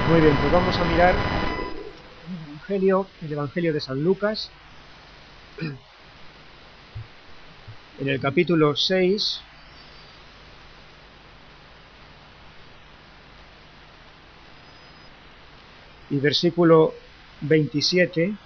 Muy bien, pues vamos a mirar el Evangelio de San Lucas, en el capítulo 6, y versículo 27,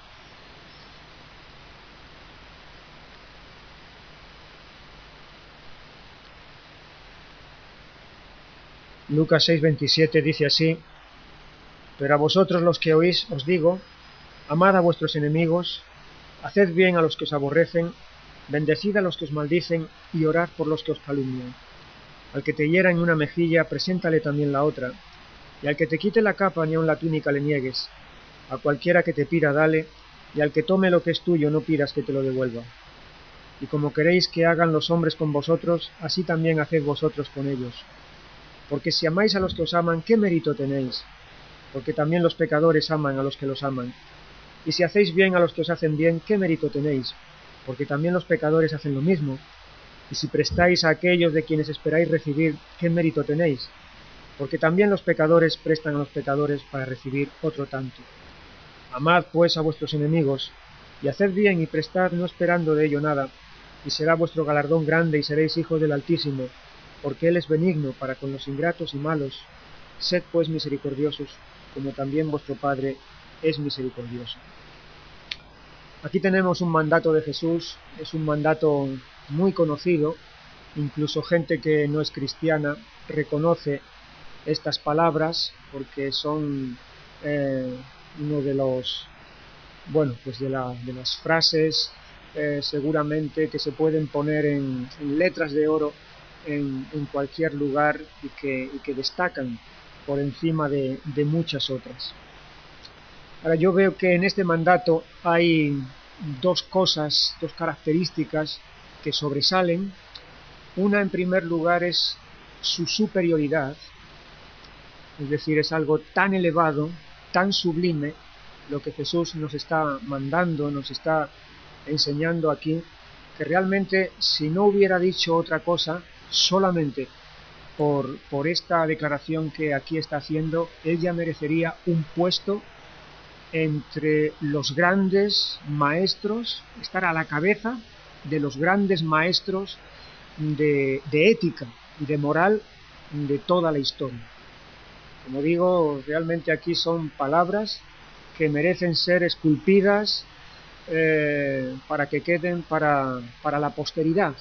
Lucas 6, 27 dice así: Pero a vosotros los que oís os digo, amad a vuestros enemigos, haced bien a los que os aborrecen, bendecid a los que os maldicen, y orad por los que os calumnian. Al que te hiera en una mejilla, preséntale también la otra, y al que te quite la capa, ni aun la túnica le niegues. A cualquiera que te pida, dale, y al que tome lo que es tuyo, no pidas que te lo devuelva. Y como queréis que hagan los hombres con vosotros, así también haced vosotros con ellos. Porque si amáis a los que os aman, ¿qué mérito tenéis? Porque también los pecadores aman a los que los aman. Y si hacéis bien a los que os hacen bien, ¿qué mérito tenéis? Porque también los pecadores hacen lo mismo. Y si prestáis a aquellos de quienes esperáis recibir, ¿qué mérito tenéis? Porque también los pecadores prestan a los pecadores para recibir otro tanto. Amad pues a vuestros enemigos, y haced bien y prestad no esperando de ello nada, y será vuestro galardón grande y seréis hijos del Altísimo, porque Él es benigno para con los ingratos y malos. Sed pues misericordiosos, como también vuestro Padre es misericordioso. Aquí tenemos un mandato de Jesús, es un mandato muy conocido, incluso gente que no es cristiana reconoce estas palabras porque son uno de los, de las frases seguramente que se pueden poner en letras de oro en cualquier lugar y que destacan por encima de muchas otras. Ahora, yo veo que en este mandato hay dos características que sobresalen. Una, en primer lugar, es su superioridad, es decir, es algo tan elevado, tan sublime, lo que Jesús nos está mandando, nos está enseñando aquí, que realmente si no hubiera dicho otra cosa, solamente por esta declaración que aquí está haciendo, él ya merecería un puesto entre los grandes maestros, estar a la cabeza de los grandes maestros de ética y de moral de toda la historia. Como digo, realmente aquí son palabras que merecen ser esculpidas para que queden para la posteridad.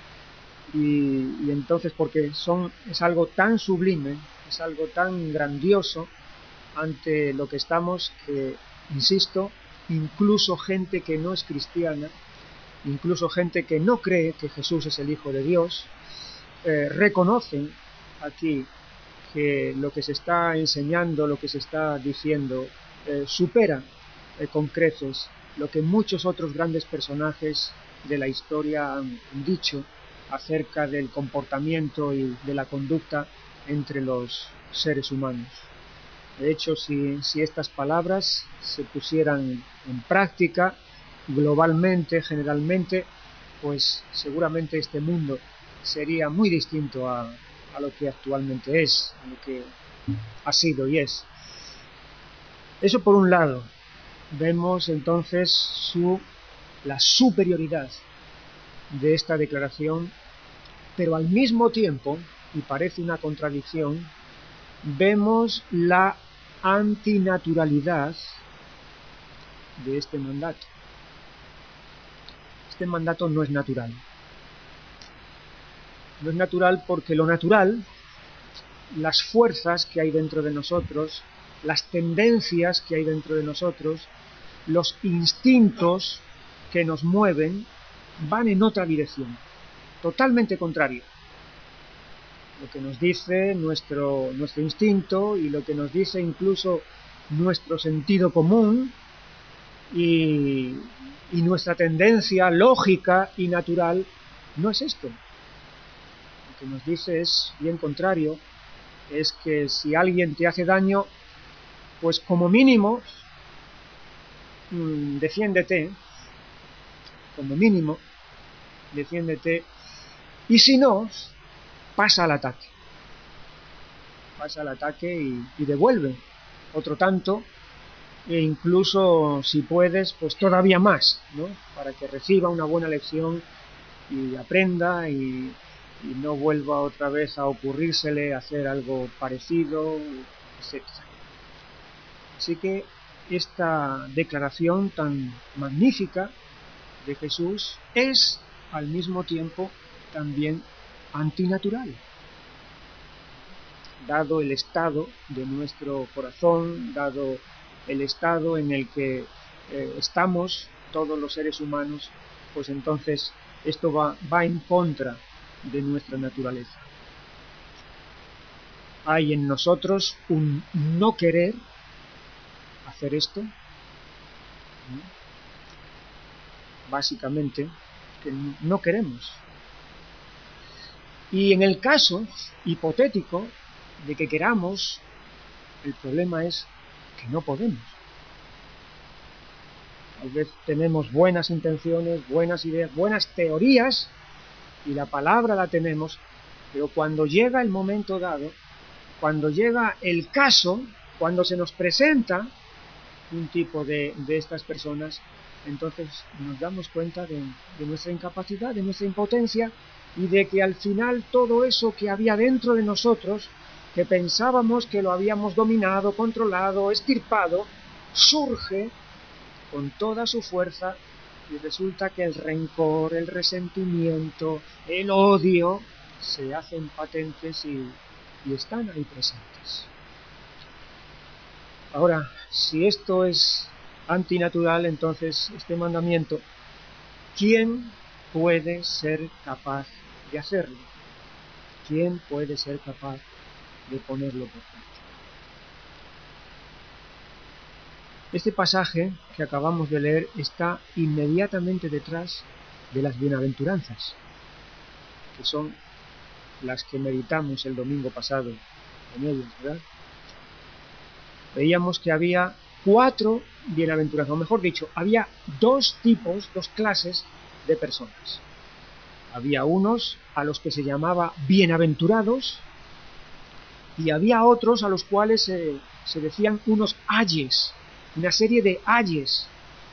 Y entonces, porque es algo tan sublime, es algo tan grandioso ante lo que estamos, que, insisto, incluso gente que no es cristiana, incluso gente que no cree que Jesús es el Hijo de Dios, reconocen aquí que lo que se está enseñando, lo que se está diciendo, supera con creces lo que muchos otros grandes personajes de la historia han dicho acerca del comportamiento y de la conducta entre los seres humanos. De hecho, si estas palabras se pusieran en práctica globalmente, generalmente, pues seguramente este mundo sería muy distinto a lo que actualmente es, a lo que ha sido y es. Eso por un lado. Vemos entonces la superioridad de esta declaración, pero al mismo tiempo, y parece una contradicción, vemos la antinaturalidad de este mandato. Este mandato no es natural. No es natural porque lo natural, las fuerzas que hay dentro de nosotros, las tendencias que hay dentro de nosotros, los instintos que nos mueven, van en otra dirección, totalmente contraria. Lo que nos dice nuestro instinto y lo que nos dice incluso nuestro sentido común y nuestra tendencia lógica y natural no es esto. Lo que nos dice es bien contrario, es que si alguien te hace daño, pues como mínimo defiéndete, como mínimo defiéndete, y si no, pasa al ataque y devuelve otro tanto, e incluso, si puedes, pues todavía más, ¿no? Para que reciba una buena lección y aprenda y no vuelva otra vez a ocurrírsele hacer algo parecido, etc. Así que esta declaración tan magnífica de Jesús es al mismo tiempo también antinatural, dado el estado de nuestro corazón, dado el estado en el que estamos todos los seres humanos, pues entonces esto va en contra de nuestra naturaleza. Hay en nosotros un no querer hacer esto, básicamente, que no queremos. Y en el caso hipotético de que queramos, el problema es que no podemos. Tal vez tenemos buenas intenciones, buenas ideas, buenas teorías, y la palabra la tenemos, pero cuando llega el momento dado, cuando llega el caso, cuando se nos presenta un tipo de estas personas, entonces nos damos cuenta de nuestra incapacidad, de nuestra impotencia, y de que al final todo eso que había dentro de nosotros, que pensábamos que lo habíamos dominado, controlado, extirpado, surge con toda su fuerza, y resulta que el rencor, el resentimiento, el odio se hacen patentes y están ahí presentes. Ahora, si esto es antinatural, entonces este mandamiento, ¿quién puede ser capaz de hacerlo? ¿Quién puede ser capaz de ponerlo por práctica? Este pasaje que acabamos de leer está inmediatamente detrás de las bienaventuranzas, que son las que meditamos el domingo pasado en ellas, ¿verdad? Veíamos que había 4 bienaventuranzas, o mejor dicho, había 2 tipos, 2 clases de personas. Había unos a los que se llamaba bienaventurados, y había otros a los cuales se decían unos ayes, una serie de ayes,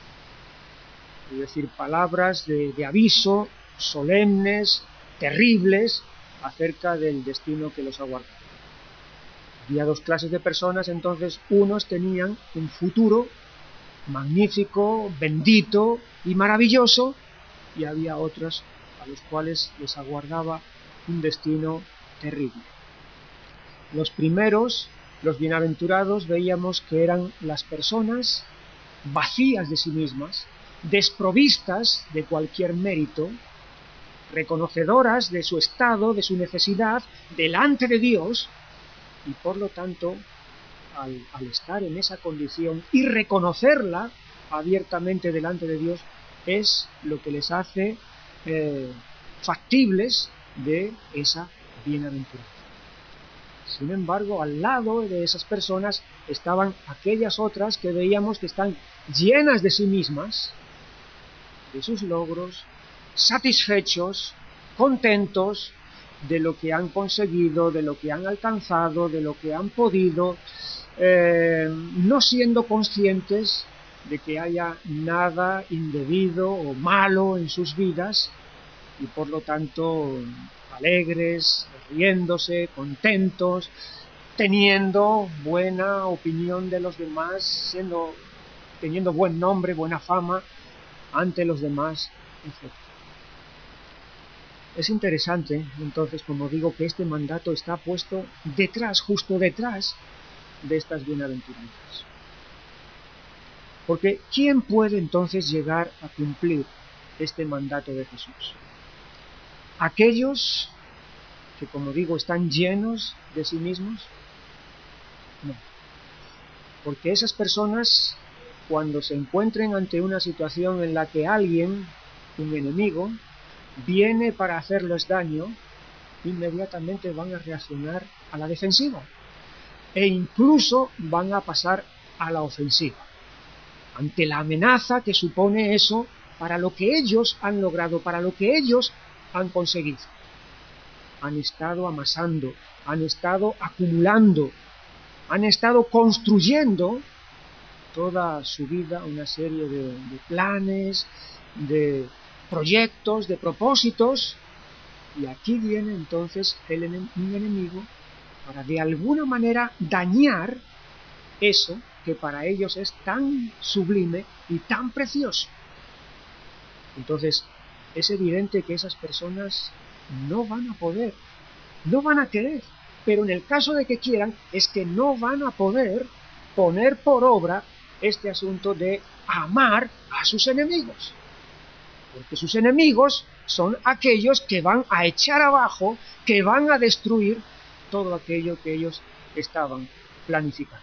es decir, palabras de aviso, solemnes, terribles, acerca del destino que los aguardaba. Había 2 clases de personas, entonces unos tenían un futuro magnífico, bendito y maravilloso, y había otros a los cuales les aguardaba un destino terrible. Los primeros, los bienaventurados, veíamos que eran las personas vacías de sí mismas, desprovistas de cualquier mérito, reconocedoras de su estado, de su necesidad, delante de Dios, y por lo tanto, al estar en esa condición y reconocerla abiertamente delante de Dios, es lo que les hace factibles de esa bienaventuranza. Sin embargo, al lado de esas personas estaban aquellas otras que veíamos que están llenas de sí mismas, de sus logros, satisfechos, contentos de lo que han conseguido, de lo que han alcanzado, de lo que han podido, no siendo conscientes de que haya nada indebido o malo en sus vidas, y por lo tanto alegres, riéndose, contentos, teniendo buena opinión de los demás, teniendo buen nombre, buena fama ante los demás, etc. Es interesante, entonces, como digo, que este mandato está puesto detrás, justo detrás de estas bienaventuranzas. Porque ¿quién puede entonces llegar a cumplir este mandato de Jesús? Aquellos que, como digo, están llenos de sí mismos. No. Porque esas personas, cuando se encuentren ante una situación en la que alguien, un enemigo, viene para hacerles daño, inmediatamente van a reaccionar a la defensiva e incluso van a pasar a la ofensiva ante la amenaza que supone eso para lo que ellos han logrado, para lo que ellos han conseguido. Han estado amasando, han estado acumulando, han estado construyendo toda su vida una serie de planes, de proyectos, de propósitos, y aquí viene entonces un enemigo para de alguna manera dañar eso que para ellos es tan sublime y tan precioso. Entonces es evidente que esas personas no van a poder, no van a querer, pero en el caso de que quieran es que no van a poder poner por obra este asunto de amar a sus enemigos, porque sus enemigos son aquellos que van a echar abajo, que van a destruir todo aquello que ellos estaban planificando.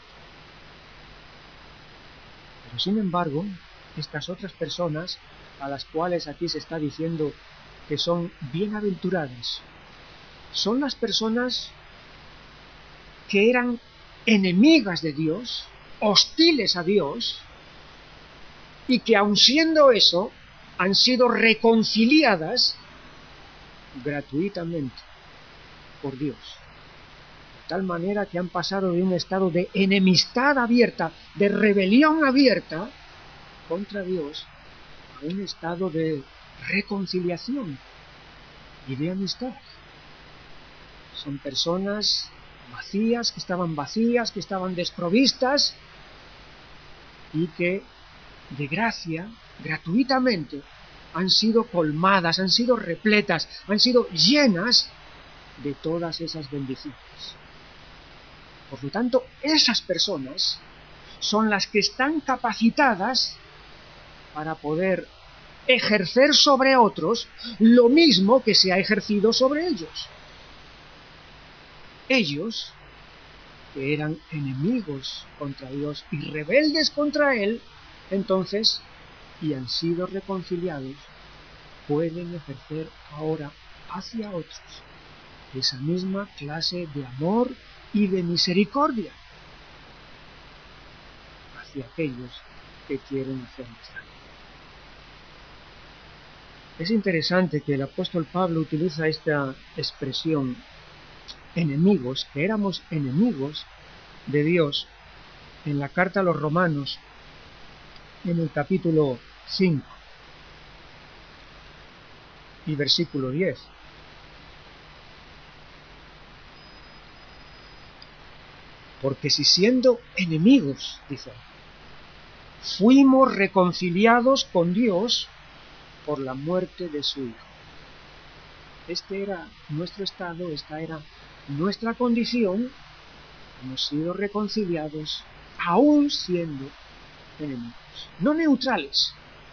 Pero sin embargo, estas otras personas, a las cuales aquí se está diciendo que son bienaventuradas, son las personas que eran enemigas de Dios, hostiles a Dios, y que aun siendo eso, han sido reconciliadas gratuitamente por Dios. De tal manera que han pasado de un estado de enemistad abierta, de rebelión abierta contra Dios, a un estado de reconciliación y de amistad. Son personas vacías, que estaban desprovistas, y que de gracia, gratuitamente, han sido colmadas, han sido repletas, han sido llenas de todas esas bendiciones. Por lo tanto, esas personas son las que están capacitadas para poder ejercer sobre otros lo mismo que se ha ejercido sobre ellos. Ellos, que eran enemigos contra Dios y rebeldes contra Él, entonces, y han sido reconciliados, pueden ejercer ahora hacia otros esa misma clase de amor y de misericordia hacia aquellos que quieren hacerles daño. Es interesante que el apóstol Pablo utiliza esta expresión, enemigos, que éramos enemigos de Dios, en la carta a los Romanos, en el capítulo 5 y versículo 10. Porque si siendo enemigos, dice, fuimos reconciliados con Dios por la muerte de su Hijo. Este era nuestro estado, esta era nuestra condición. Hemos sido reconciliados aún siendo enemigos, no neutrales,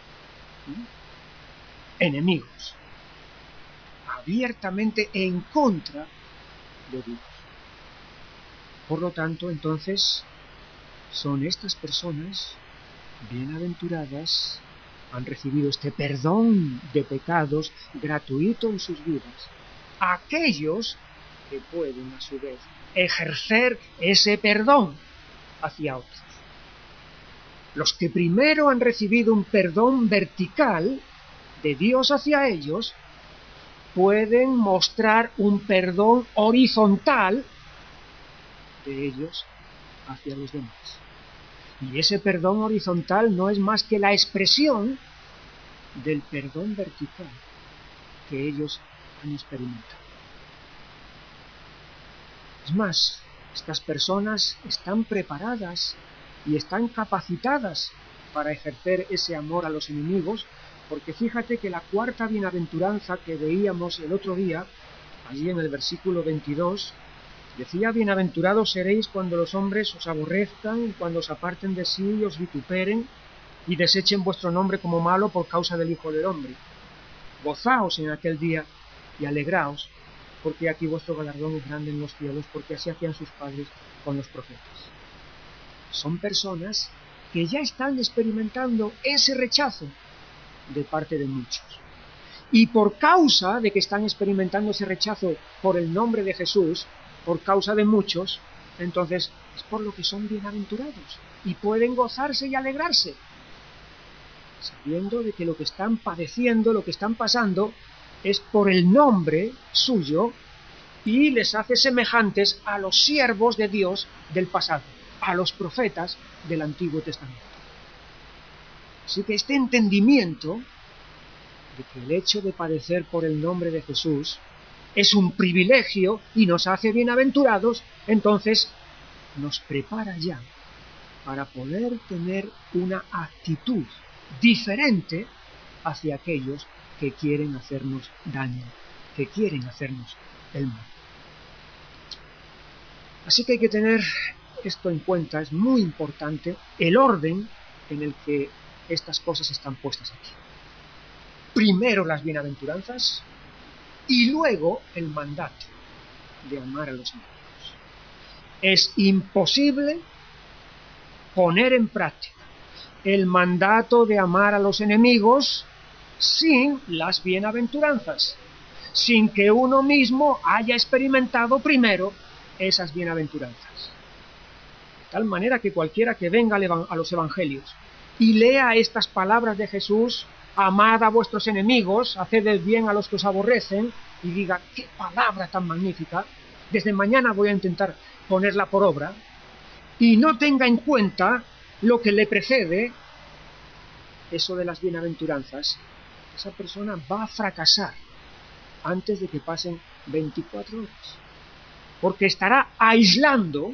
enemigos, abiertamente en contra de Dios. Por lo tanto, entonces, son estas personas bienaventuradas, han recibido este perdón de pecados gratuito en sus vidas, aquellos que pueden a su vez ejercer ese perdón hacia otros. Los que primero han recibido un perdón vertical de Dios hacia ellos, pueden mostrar un perdón horizontal de ellos hacia los demás. Y ese perdón horizontal no es más que la expresión del perdón vertical que ellos han experimentado. Es más, estas personas están preparadas y están capacitadas para ejercer ese amor a los enemigos, porque fíjate que la cuarta bienaventuranza que veíamos el otro día, allí en el versículo 22, decía: bienaventurados seréis cuando los hombres os aborrezcan, y cuando os aparten de sí y os vituperen, y desechen vuestro nombre como malo por causa del Hijo del Hombre. Gozaos en aquel día y alegraos, porque aquí vuestro galardón es grande en los cielos, porque así hacían sus padres con los profetas. Son personas que ya están experimentando ese rechazo de parte de muchos. Y por causa de que están experimentando ese rechazo por el nombre de Jesús, por causa de muchos, entonces es por lo que son bienaventurados y pueden gozarse y alegrarse, sabiendo de que lo que están padeciendo, lo que están pasando, es por el nombre suyo, y les hace semejantes a los siervos de Dios del pasado, a los profetas del Antiguo Testamento. Así que este entendimiento de que el hecho de padecer por el nombre de Jesús es un privilegio y nos hace bienaventurados, entonces nos prepara ya para poder tener una actitud diferente hacia aquellos que quieren hacernos daño, que quieren hacernos el mal. Así que hay que tener esto en cuenta, es muy importante el orden en el que estas cosas están puestas aquí. Primero las bienaventuranzas y luego el mandato de amar a los enemigos. Es imposible poner en práctica el mandato de amar a los enemigos sin las bienaventuranzas, sin que uno mismo haya experimentado primero esas bienaventuranzas. De tal manera que cualquiera que venga a los evangelios y lea estas palabras de Jesús, amad a vuestros enemigos, haced el bien a los que os aborrecen, y diga, qué palabra tan magnífica, desde mañana voy a intentar ponerla por obra, y no tenga en cuenta lo que le precede, eso de las bienaventuranzas, esa persona va a fracasar antes de que pasen 24 horas, porque estará aislando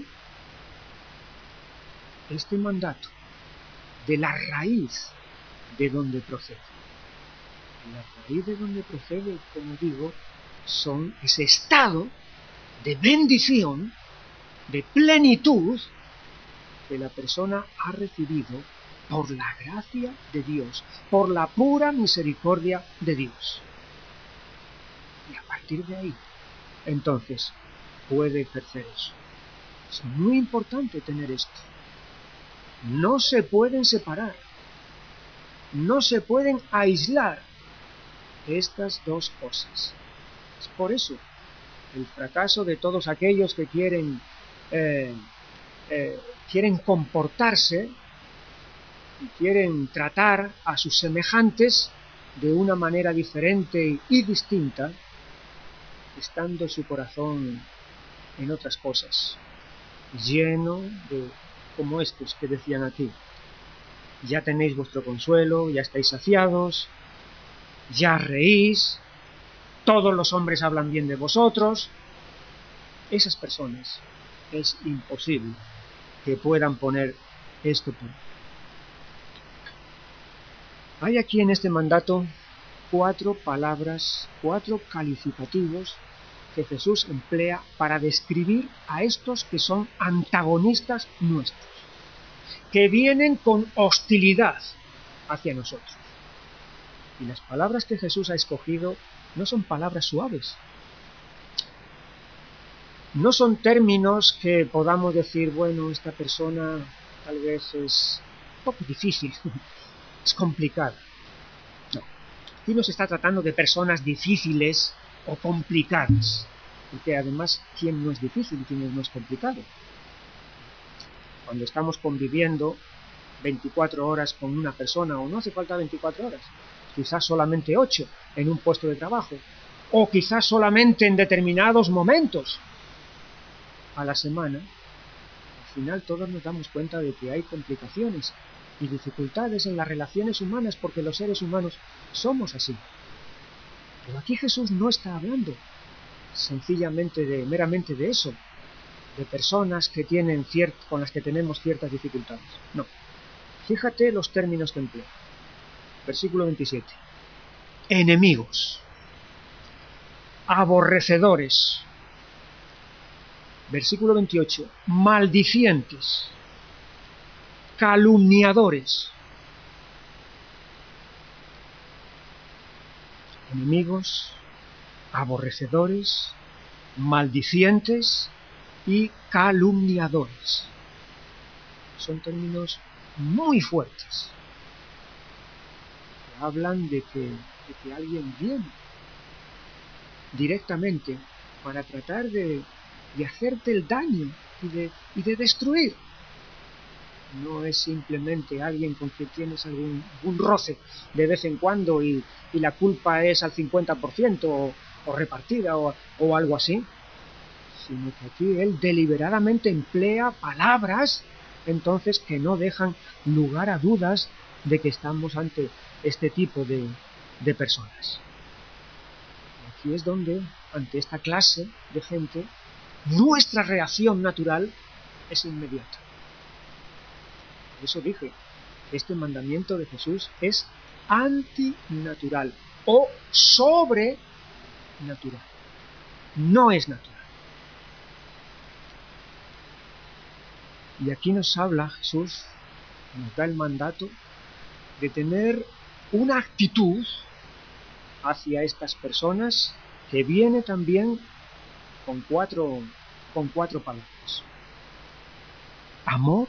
este mandato de la raíz de donde procede. La raíz de donde procede, como digo, son ese estado de bendición, de plenitud que la persona ha recibido por la gracia de Dios, por la pura misericordia de Dios. Y a partir de ahí, entonces, puede ejercer eso. Es muy importante tener esto. No se pueden separar, no se pueden aislar estas dos cosas. Es por eso el fracaso de todos aquellos que quieren comportarse y quieren tratar a sus semejantes de una manera diferente y distinta, estando su corazón en otras cosas, lleno de, como estos que decían aquí, ya tenéis vuestro consuelo, ya estáis saciados, ya reís, todos los hombres hablan bien de vosotros. Esas personas es imposible que puedan poner esto por. Hay aquí en este mandato 4 palabras, 4 calificativos que Jesús emplea para describir a estos que son antagonistas nuestros, que vienen con hostilidad hacia nosotros. Y las palabras que Jesús ha escogido no son palabras suaves. No son términos que podamos decir, bueno, esta persona tal vez es un poco difícil, es complicada. No, aquí no se está tratando de personas difíciles o complicadas, porque además, ¿quién no es difícil y quién no es complicado? Cuando estamos conviviendo 24 horas con una persona, o no hace falta 24 horas, quizás solamente 8 en un puesto de trabajo, o quizás solamente en determinados momentos a la semana, al final todos nos damos cuenta de que hay complicaciones y dificultades en las relaciones humanas, porque los seres humanos somos así. Pero aquí Jesús no está hablando sencillamente meramente de eso, de personas que tienen con las que tenemos ciertas dificultades. No. Fíjate los términos que emplea. Versículo 27. Enemigos, aborrecedores. Versículo 28. Maldicientes, calumniadores. Enemigos, aborrecedores, maldicientes y calumniadores. Son términos muy fuertes. Hablan de que alguien viene directamente para tratar de hacerte el daño y de destruir. No es simplemente alguien con quien tienes algún roce de vez en cuando y la culpa es al 50% o repartida o algo así. sino que aquí él deliberadamente emplea palabras entonces que no dejan lugar a dudas de que estamos ante este tipo de personas. Y aquí es donde, ante esta clase de gente, nuestra reacción natural es inmediata. Por eso dije, este mandamiento de Jesús es antinatural o sobrenatural. No es natural. Y aquí nos habla Jesús, nos da el mandato de tener una actitud hacia estas personas que viene también con cuatro palabras. Amor,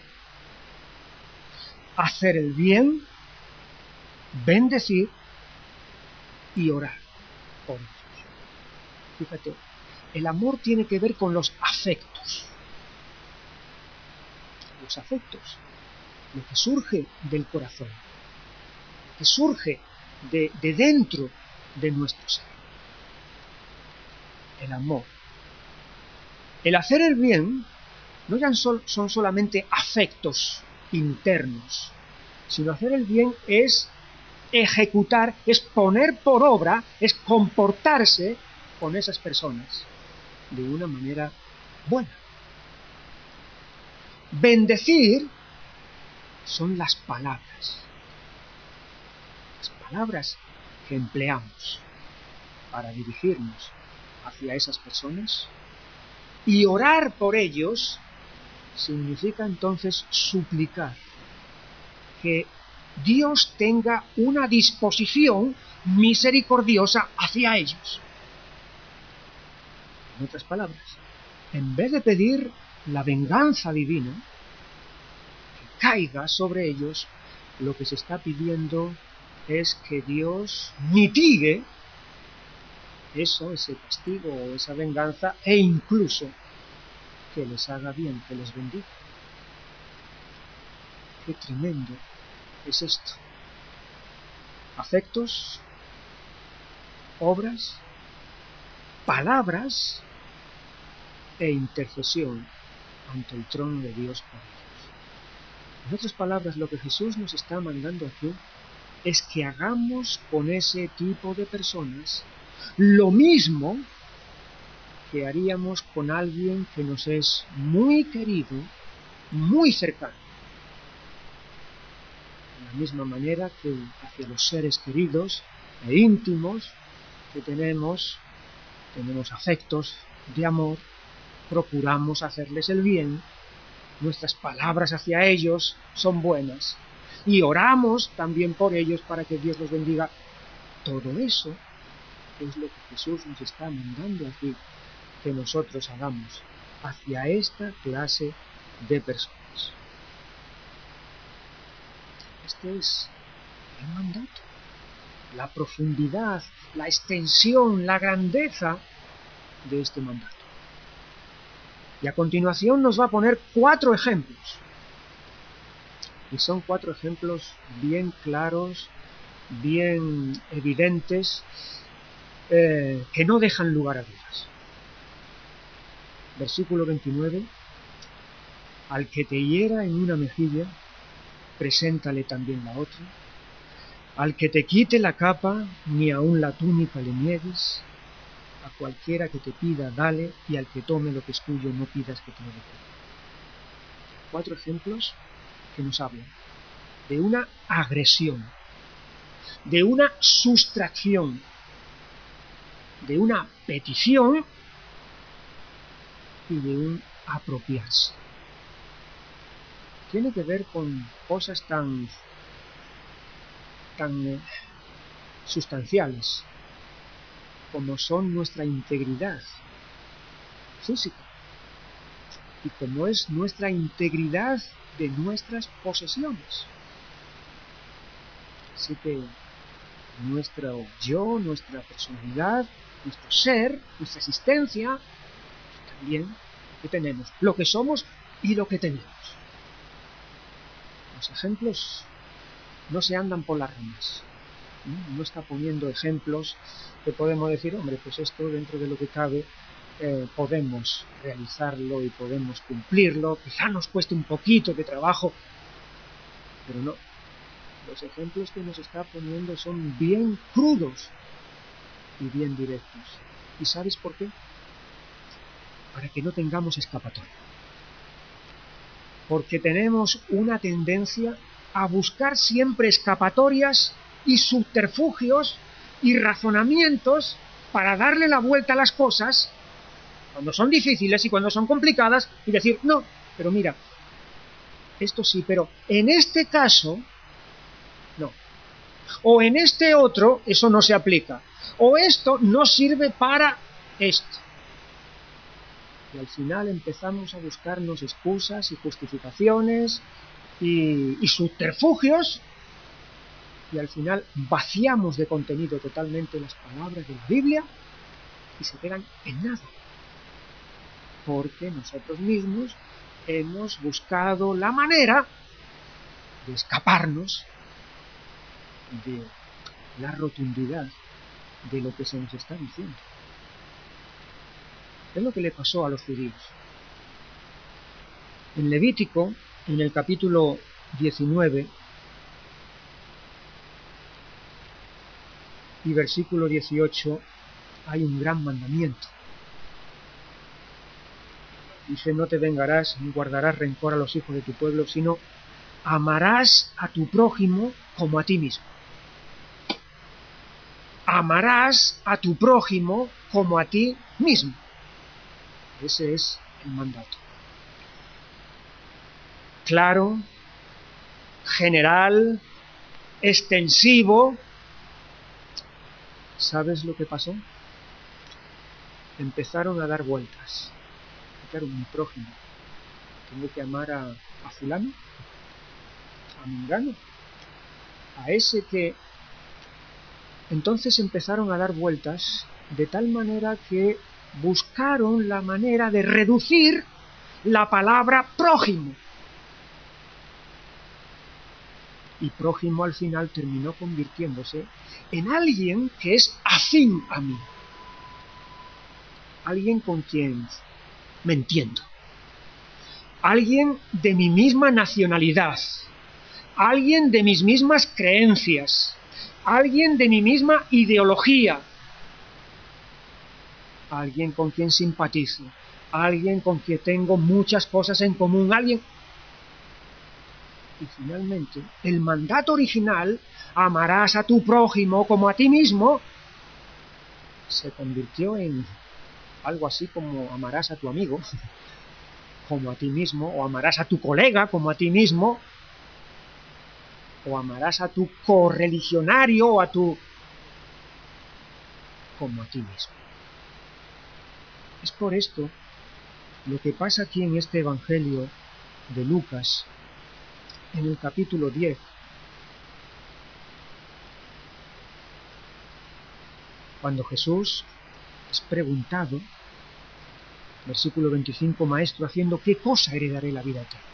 hacer el bien, bendecir y orar por ellos. Fíjate, el amor tiene que ver con los afectos. Los afectos, lo que surge del corazón, lo que surge de dentro de nuestro ser. El amor. El hacer el bien no ya son solamente afectos internos, sino hacer el bien es ejecutar, es poner por obra, es comportarse con esas personas de una manera buena. Bendecir son las palabras que empleamos para dirigirnos hacia esas personas, y orar por ellos significa entonces suplicar que Dios tenga una disposición misericordiosa hacia ellos. En otras palabras, en vez de pedir la venganza divina que caiga sobre ellos, lo que se está pidiendo es que Dios mitigue ese castigo o esa venganza, e incluso que les haga bien, que les bendiga. Qué tremendo es esto. Afectos, obras, palabras e intercesión ante el trono de Dios por ellos. En otras palabras, lo que Jesús nos está mandando aquí es que hagamos con ese tipo de personas lo mismo que haríamos con alguien que nos es muy querido, muy cercano. De la misma manera que hacia los seres queridos e íntimos que tenemos afectos de amor, procuramos hacerles el bien, nuestras palabras hacia ellos son buenas, y oramos también por ellos para que Dios los bendiga. Todo eso es lo que Jesús nos está mandando aquí que nosotros hagamos hacia esta clase de personas. Este es el mandato, la profundidad, la extensión, la grandeza de este mandato. Y a continuación nos va a poner 4 ejemplos. Y son 4 ejemplos bien claros, bien evidentes, que no dejan lugar a dudas. Versículo 29. Al que te hiera en una mejilla, preséntale también la otra. Al que te quite la capa, ni aun la túnica le niegues. A cualquiera que te pida, dale, y al que tome lo que es tuyo, no pidas que te lo devuelva. 4 ejemplos que nos hablan de una agresión, de una sustracción, de una petición y de un apropiarse. Tiene que ver con cosas tan sustanciales como son nuestra integridad física y como es nuestra integridad de nuestras posesiones. Así que nuestro yo, nuestra personalidad, nuestro ser, nuestra existencia, también lo que tenemos, lo que somos y lo que tenemos. Los ejemplos no se andan por las ramas. No está poniendo ejemplos que podemos decir, hombre, pues esto dentro de lo que cabe podemos realizarlo y podemos cumplirlo, quizá nos cueste un poquito de trabajo, pero no. Los ejemplos que nos está poniendo son bien crudos y bien directos. ¿Y sabes por qué? Para que no tengamos escapatoria. Porque tenemos una tendencia a buscar siempre escapatorias y subterfugios y razonamientos para darle la vuelta a las cosas cuando son difíciles y cuando son complicadas y decir, no, pero mira, esto sí, pero en este caso, no. O en este otro, eso no se aplica. O esto no sirve para esto. Y al final empezamos a buscarnos excusas y justificaciones y subterfugios, y al final vaciamos de contenido totalmente las palabras de la Biblia y se quedan en nada. Porque nosotros mismos hemos buscado la manera de escaparnos de la rotundidad de lo que se nos está diciendo. Es lo que le pasó a los judíos. En Levítico, en el capítulo 19 y versículo 18, hay un gran mandamiento. Dice, no te vengarás ni guardarás rencor a los hijos de tu pueblo, sino amarás a tu prójimo como a ti mismo. Amarás a tu prójimo como a ti mismo. Ese es el mandato. Claro, general, extensivo. ¿Sabes lo que pasó? Empezaron a dar vueltas. Claro, mi prójimo. Tengo que amar a fulano, a mengano, a ese que... Entonces empezaron a dar vueltas de tal manera que buscaron la manera de reducir la palabra prójimo. Y prójimo al final terminó convirtiéndose en alguien que es afín a mí. Alguien con quien me entiendo. Alguien de mi misma nacionalidad. Alguien de mis mismas creencias. Alguien de mi misma ideología. Alguien con quien simpatizo. Alguien con quien tengo muchas cosas en común. Alguien... Y finalmente, el mandato original, amarás a tu prójimo como a ti mismo, se convirtió en algo así como amarás a tu amigo como a ti mismo, o amarás a tu colega como a ti mismo, o amarás a tu correligionario o a tu... como a ti mismo. Es por esto lo que pasa aquí en este Evangelio de Lucas, en el capítulo 10, cuando Jesús es preguntado, versículo 25, Maestro, ¿haciendo qué cosa heredaré la vida eterna?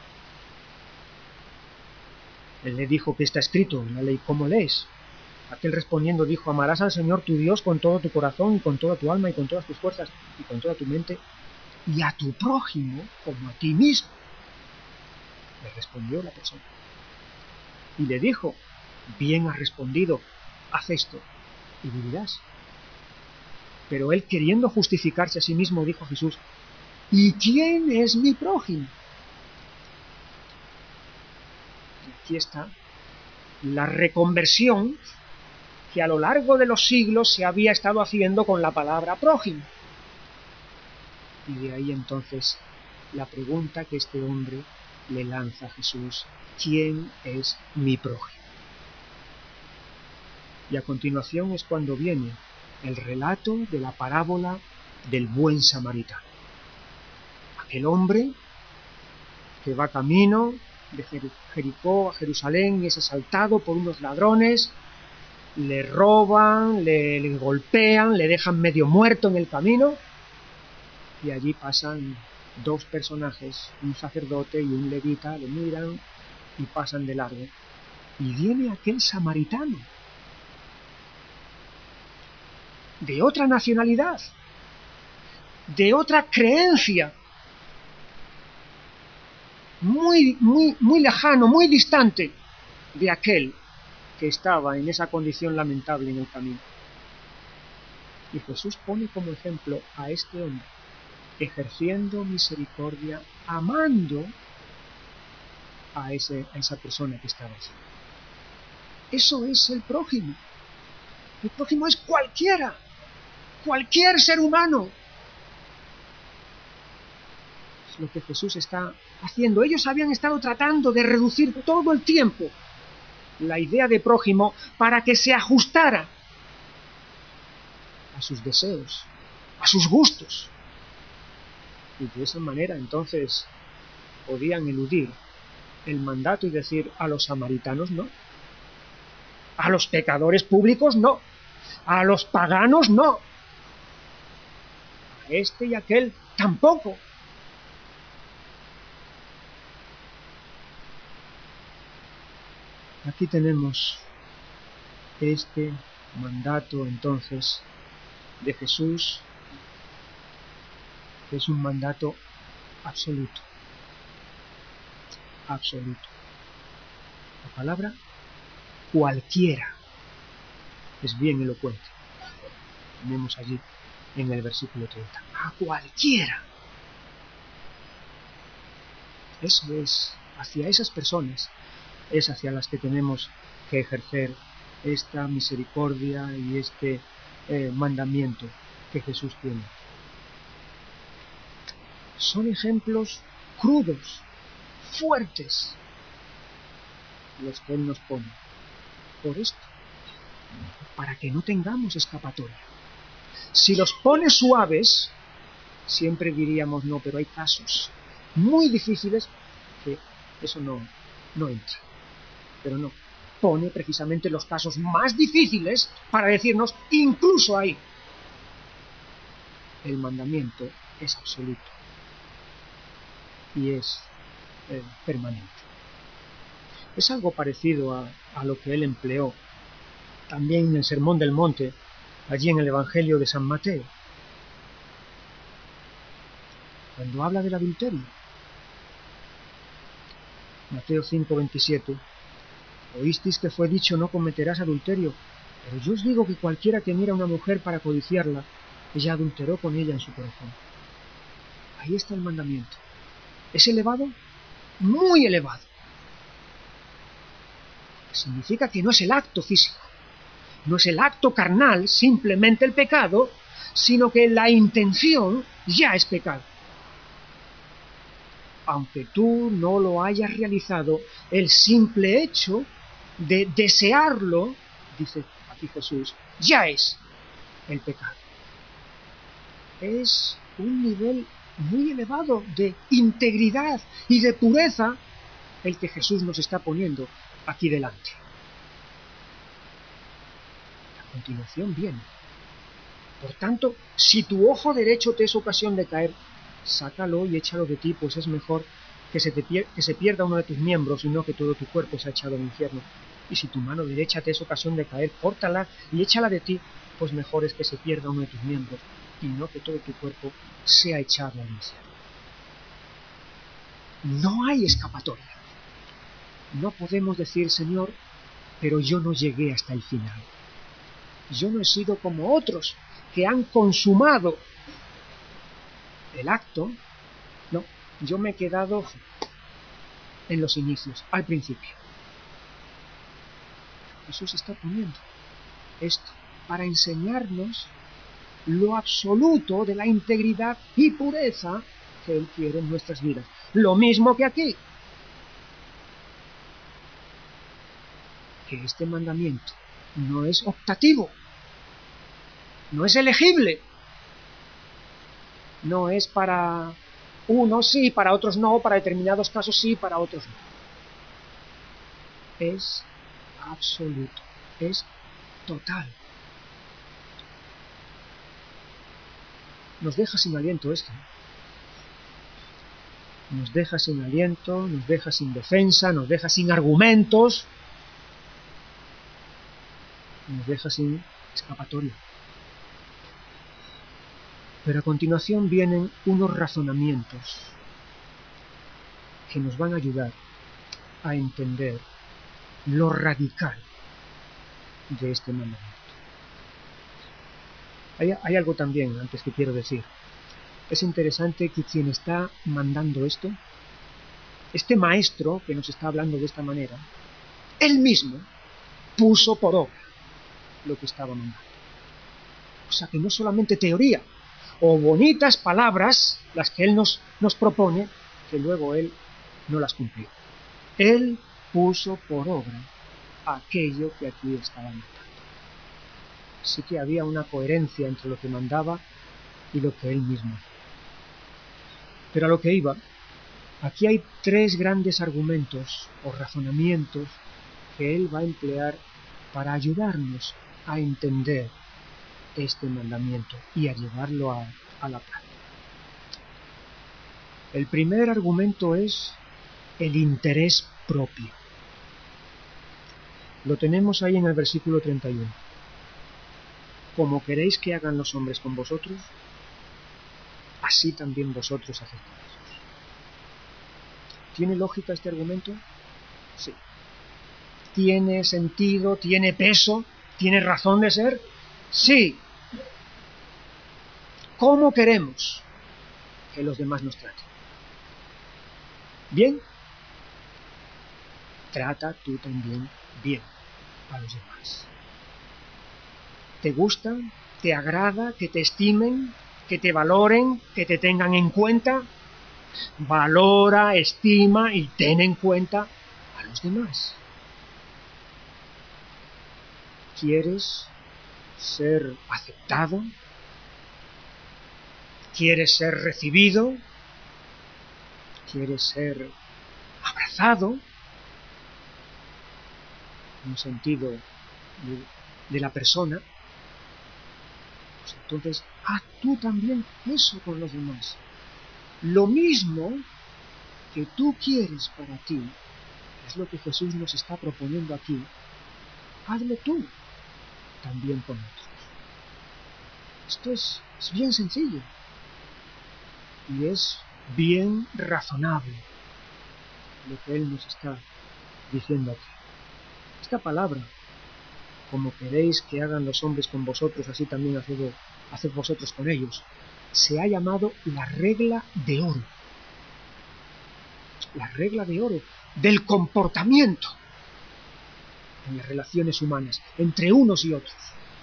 Él le dijo que está escrito en la ley, ¿cómo lees? Aquel respondiendo dijo, amarás al Señor tu Dios con todo tu corazón y con toda tu alma y con todas tus fuerzas y con toda tu mente y a tu prójimo como a ti mismo. Le respondió la persona. Y le dijo, bien has respondido, haz esto y vivirás. Pero él, queriendo justificarse a sí mismo, dijo a Jesús, ¿y quién es mi prójimo? Y aquí está la reconversión que a lo largo de los siglos se había estado haciendo con la palabra prójimo. Y de ahí entonces la pregunta que este hombre le lanza a Jesús, ¿quién es mi prójimo? Y a continuación es cuando viene el relato de la parábola del buen samaritano. Aquel hombre que va camino de Jericó a Jerusalén y es asaltado por unos ladrones, le roban, le golpean, le dejan medio muerto en el camino, y allí pasan dos personajes, un sacerdote y un levita, le miran y pasan de largo. Y viene aquel samaritano, de otra nacionalidad, de otra creencia, muy lejano, muy distante de aquel que estaba en esa condición lamentable en el camino. Y Jesús pone como ejemplo a este hombre, ejerciendo misericordia, amando a esa persona que estaba allí. Eso es el prójimo. El prójimo es cualquier ser humano. Es lo que Jesús está haciendo. Ellos habían estado tratando de reducir todo el tiempo la idea de prójimo para que se ajustara a sus deseos, a sus gustos. Y de esa manera entonces podían eludir el mandato y decir: a los samaritanos no, a los pecadores públicos no, a los paganos no, a este y aquel tampoco. Aquí tenemos este mandato entonces de Jesús, que es un mandato absoluto. Absoluto. La palabra cualquiera es bien elocuente. Tenemos allí en el versículo 30. A cualquiera. Eso es, hacia esas personas es hacia las que tenemos que ejercer esta misericordia y este mandamiento que Jesús tiene. Son ejemplos crudos, fuertes, los que Él nos pone. Por esto, para que no tengamos escapatoria. Si los pone suaves, siempre diríamos: no, pero hay casos muy difíciles que eso no entra. Pero no, pone precisamente los casos más difíciles para decirnos: incluso ahí el mandamiento es absoluto y es permanente. Es algo parecido a lo que él empleó también en el Sermón del Monte, allí en el Evangelio de San Mateo, cuando habla del adulterio. Mateo 5:27: oísteis que fue dicho: no cometerás adulterio, pero yo os digo que cualquiera que mira a una mujer para codiciarla, ella adulteró con ella en su corazón. Ahí está el mandamiento. ¿Es elevado? Muy elevado. Significa que no es el acto físico, no es el acto carnal, simplemente el pecado, sino que la intención ya es pecado. Aunque tú no lo hayas realizado, el simple hecho de desearlo, dice aquí Jesús, ya es el pecado. Es un nivel muy elevado de integridad y de pureza el que Jesús nos está poniendo aquí delante. A continuación viene: por tanto, si tu ojo derecho te es ocasión de caer, sácalo y échalo de ti, pues es mejor que se pierda uno de tus miembros y no que todo tu cuerpo sea echado al infierno. Y si tu mano derecha te es ocasión de caer, córtala y échala de ti, pues mejor es que se pierda uno de tus miembros y no que todo tu cuerpo sea echado al infierno. No hay escapatoria. No podemos decir: Señor, pero yo no llegué hasta el final. Yo no he sido como otros que han consumado el acto. No, yo me he quedado en los inicios, al principio. Jesús está poniendo esto para enseñarnos lo absoluto de la integridad y pureza que Él quiere en nuestras vidas. Lo mismo que aquí. Que este mandamiento no es optativo, no es elegible, no es para unos sí, para otros no, para determinados casos sí, para otros no. Es absoluto, es total. Nos deja sin aliento esto. Nos deja sin aliento, nos deja sin defensa, nos deja sin argumentos, nos deja sin escapatoria. Pero a continuación vienen unos razonamientos que nos van a ayudar a entender lo radical de este mandamiento. Hay algo también antes que quiero decir. Es interesante que quien está mandando esto, este maestro que nos está hablando de esta manera, él mismo puso por obra lo que estaba mandando. O sea que no solamente teoría o bonitas palabras las que él nos propone, que luego él no las cumplió. Él puso por obra aquello que aquí estaba mandando. Así que había una coherencia entre lo que mandaba y lo que él mismo hacía. Pero a lo que iba, aquí hay tres grandes argumentos o razonamientos que él va a emplear para ayudarnos a entender este mandamiento y a llevarlo a la práctica. El primer argumento es el interés propio. Lo tenemos ahí en el versículo 31. Como queréis que hagan los hombres con vosotros, así también vosotros haced con ellos. ¿Tiene lógica este argumento? Sí. ¿Tiene sentido? ¿Tiene peso? ¿Tiene razón de ser? Sí. ¿Cómo queremos que los demás nos traten? ¿Bien? Trata tú también bien a los demás. ¿Te gusta? ¿Te agrada que te estimen? ¿Que te valoren? ¿Que te tengan en cuenta? Valora, estima y ten en cuenta a los demás. ¿Quieres ser aceptado? ¿Quieres ser recibido? ¿Quieres ser abrazado? En un sentido de la persona. Pues entonces, haz tú también eso con los demás. Lo mismo que tú quieres para ti, es lo que Jesús nos está proponiendo aquí. Hazlo tú también con otros. Esto es bien sencillo y es bien razonable lo que Él nos está diciendo aquí. Esta palabra, como queréis que hagan los hombres con vosotros, así también haced vosotros con ellos, se ha llamado la regla de oro. La regla de oro del comportamiento en las relaciones humanas, entre unos y otros.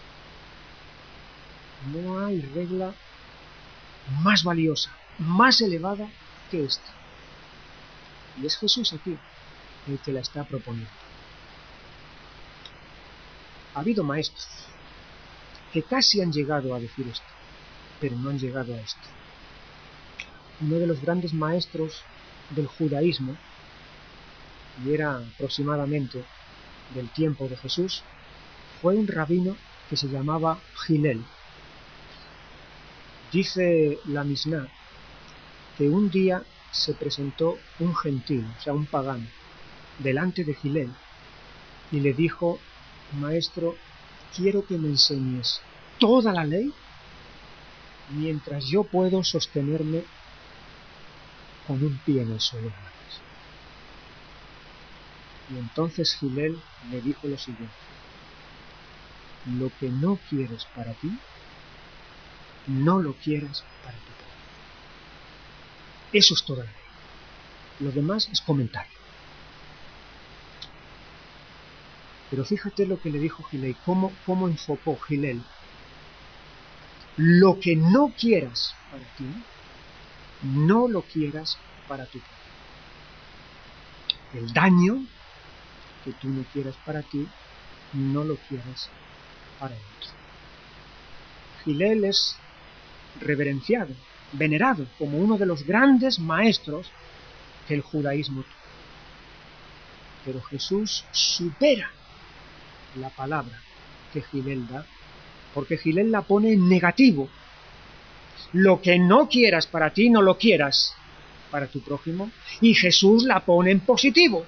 No hay regla más valiosa, más elevada que esta. Y es Jesús aquí el que la está proponiendo. Ha habido maestros que casi han llegado a decir esto, pero no han llegado a esto. Uno de los grandes maestros del judaísmo, y era aproximadamente del tiempo de Jesús, fue un rabino que se llamaba Hillel. Dice la Misná que un día se presentó un gentil, o sea, un pagano, delante de Hillel y le dijo: Maestro, quiero que me enseñes toda la ley mientras yo puedo sostenerme con un pie en el suelo. Y entonces Hillel le dijo lo siguiente: lo que no quieres para ti, no lo quieras para tu prójimo. Eso es toda la ley. Lo demás es comentario. Pero fíjate lo que le dijo Hillel, cómo enfocó Hillel. Lo que no quieras para ti, no lo quieras para tu prójimo. El daño que tú no quieras para ti, no lo quieras para el otro. Hillel es reverenciado, venerado como uno de los grandes maestros que el judaísmo tuvo. Pero Jesús supera la palabra que Hillel da, porque Hillel la pone en negativo. Lo que no quieras para ti, no lo quieras para tu prójimo, y Jesús la pone en positivo.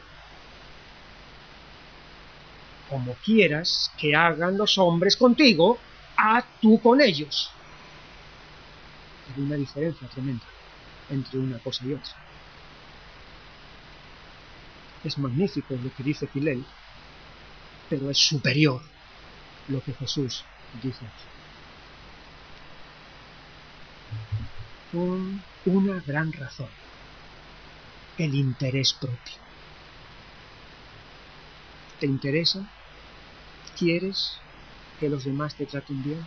Como quieras que hagan los hombres contigo, haz tú con ellos. Hay una diferencia tremenda entre una cosa y otra. Es magnífico lo que dice Hillel, pero es superior lo que Jesús dice aquí. Con una gran razón: el interés propio. ¿Te interesa? ¿Quieres que los demás te traten bien?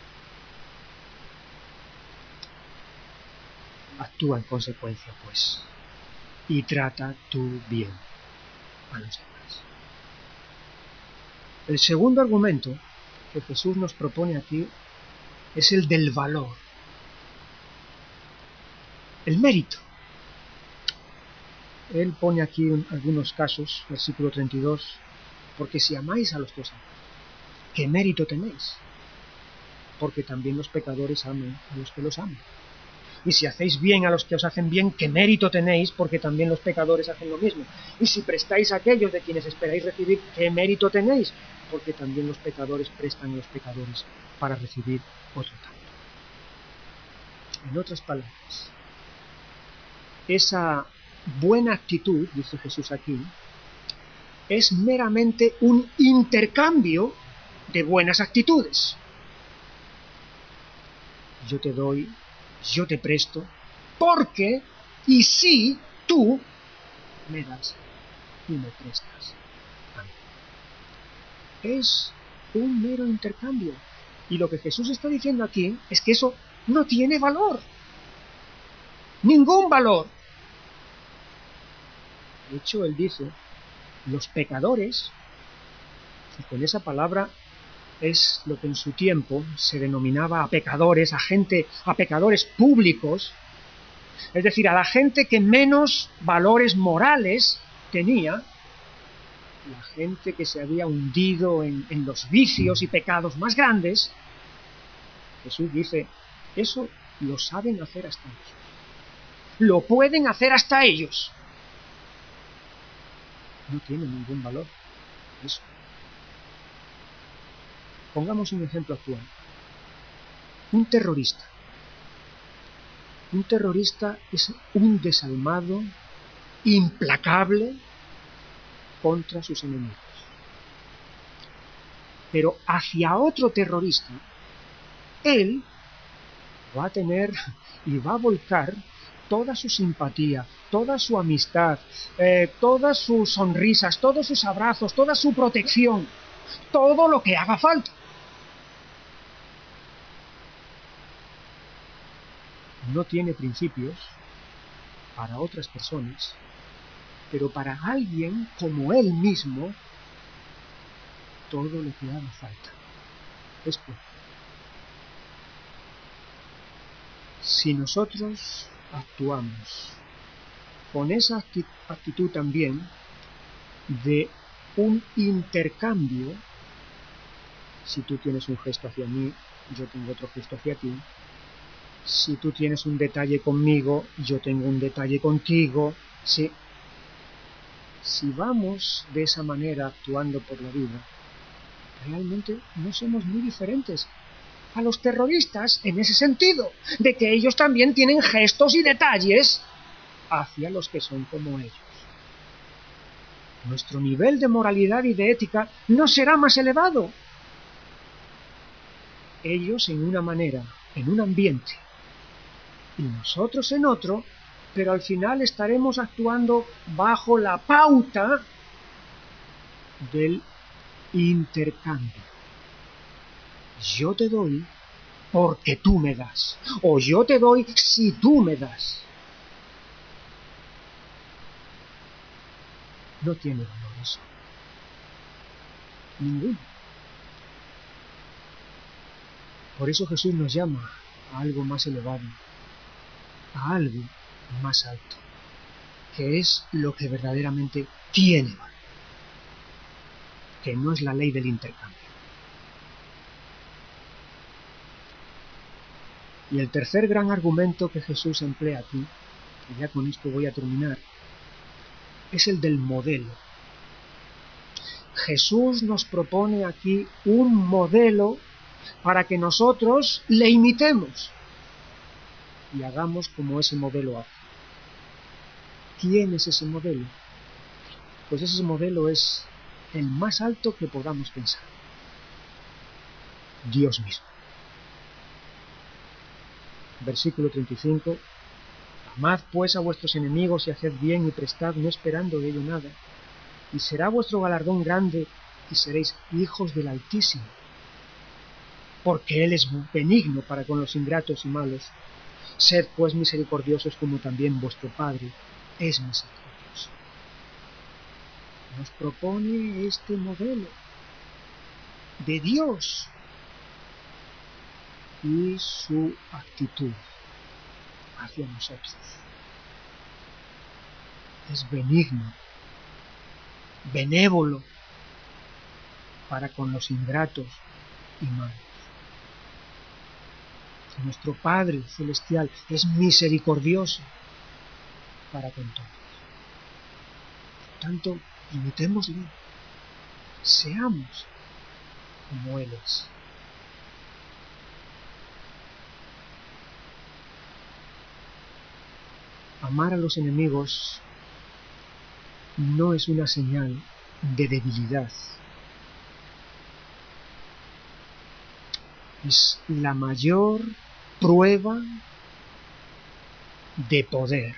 Actúa en consecuencia, pues, y trata tú bien a los demás. El segundo argumento que Jesús nos propone aquí es el del valor, el mérito. Él pone aquí algunos casos, versículo 32, porque si amáis a los que os aman, ¿qué mérito tenéis? Porque también los pecadores aman a los que los aman. Y si hacéis bien a los que os hacen bien, ¿qué mérito tenéis? Porque también los pecadores hacen lo mismo. Y si prestáis a aquellos de quienes esperáis recibir, ¿qué mérito tenéis? Porque también los pecadores prestan a los pecadores para recibir otro tanto. En otras palabras, esa buena actitud, dice Jesús aquí, es meramente un intercambio de buenas actitudes. Yo te doy, yo te presto, porque y si tú me das y me prestas a mí. Es un mero intercambio. Y lo que Jesús está diciendo aquí es que eso no tiene valor. Ningún valor. De hecho, él dice, los pecadores, y con esa palabra es lo que en su tiempo se denominaba a pecadores, a pecadores públicos, es decir, a la gente que menos valores morales tenía, la gente que se había hundido en los vicios y pecados más grandes. Jesús dice, eso lo saben hacer hasta ellos. Lo pueden hacer hasta ellos. No tiene ningún valor eso. Pongamos un ejemplo actual. Un terrorista. Un terrorista es un desalmado implacable contra sus enemigos. Pero hacia otro terrorista, él va a tener y va a volcar toda su simpatía, toda su amistad, todas sus sonrisas, todos sus abrazos, toda su protección, todo lo que haga falta. No tiene principios para otras personas, pero para alguien como él mismo, todo lo que haga falta es bueno. Si nosotros actuamos con esa actitud también de un intercambio, si tú tienes un gesto hacia mí, yo tengo otro gesto hacia ti, si tú tienes un detalle conmigo, yo tengo un detalle contigo, si vamos de esa manera actuando por la vida, realmente no somos muy diferentes a los terroristas en ese sentido, de que ellos también tienen gestos y detalles hacia los que son como ellos. Nuestro nivel de moralidad y de ética no será más elevado. Ellos en una manera, en un ambiente, y nosotros en otro, pero al final estaremos actuando bajo la pauta del intercambio. Yo te doy porque tú me das, o yo te doy si tú me das. No tiene valor eso. Ninguno. Por eso Jesús nos llama a algo más elevado, a algo más alto, que es lo que verdaderamente tiene valor, que no es la ley del intercambio. Y el tercer gran argumento que Jesús emplea aquí, y ya con esto voy a terminar, es el del modelo. Jesús nos propone aquí un modelo para que nosotros le imitemos. y hagamos como ese modelo hace. ¿Quién es ese modelo? Pues ese modelo es el más alto que podamos pensar. Dios mismo. Versículo 35. Amad pues a vuestros enemigos y haced bien y prestad, no esperando de ello nada, y será vuestro galardón grande y seréis hijos del Altísimo, porque Él es benigno para con los ingratos y malos. Sed pues misericordiosos como también vuestro Padre es misericordioso. Nos propone este modelo de Dios y su actitud hacia nosotros. Es benigno, benévolo para con los ingratos y malos. Nuestro Padre Celestial es misericordioso para con todos. Por tanto, imitémosle, seamos como Él es. Amar a los enemigos no es una señal de debilidad. Es la mayor prueba de poder,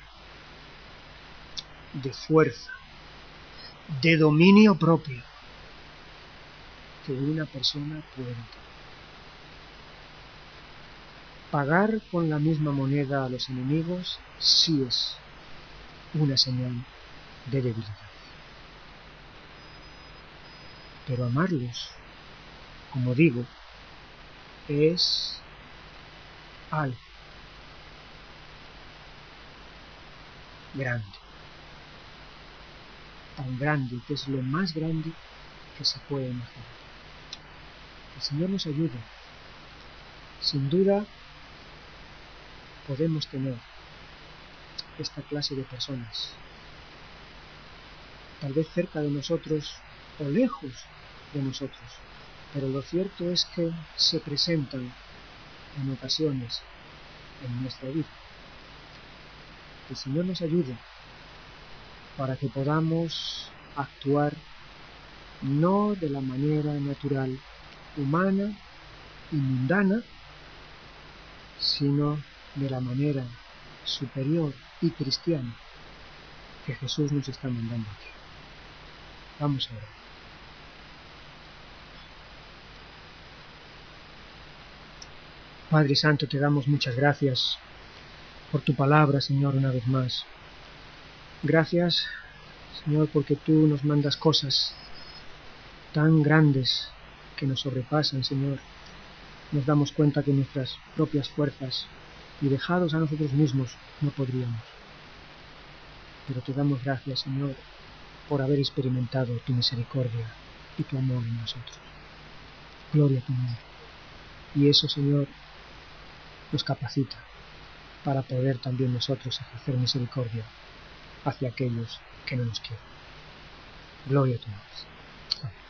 de fuerza, de dominio propio que una persona puede tener. Pagar con la misma moneda a los enemigos sí es una señal de debilidad. Pero amarlos, como digo, es algo grande, tan grande que es lo más grande que se puede imaginar. El Señor nos ayude. Sin duda podemos tener esta clase de personas, tal vez cerca de nosotros o lejos de nosotros, pero lo cierto es que se presentan en ocasiones en nuestra vida. Que el Señor nos ayude para que podamos actuar no de la manera natural, humana y mundana, sino de la manera superior y cristiana que Jesús nos está mandando aquí. Vamos a orar. Padre Santo, te damos muchas gracias por tu palabra, Señor, una vez más. Gracias, Señor, porque tú nos mandas cosas tan grandes que nos sobrepasan, Señor. Nos damos cuenta que nuestras propias fuerzas y dejados a nosotros mismos no podríamos. Pero te damos gracias, Señor, por haber experimentado tu misericordia y tu amor en nosotros. Gloria a tu nombre. Y eso, Señor, nos capacita para poder también nosotros ejercer misericordia hacia aquellos que no nos quieren. Gloria a tu nombre. Amén.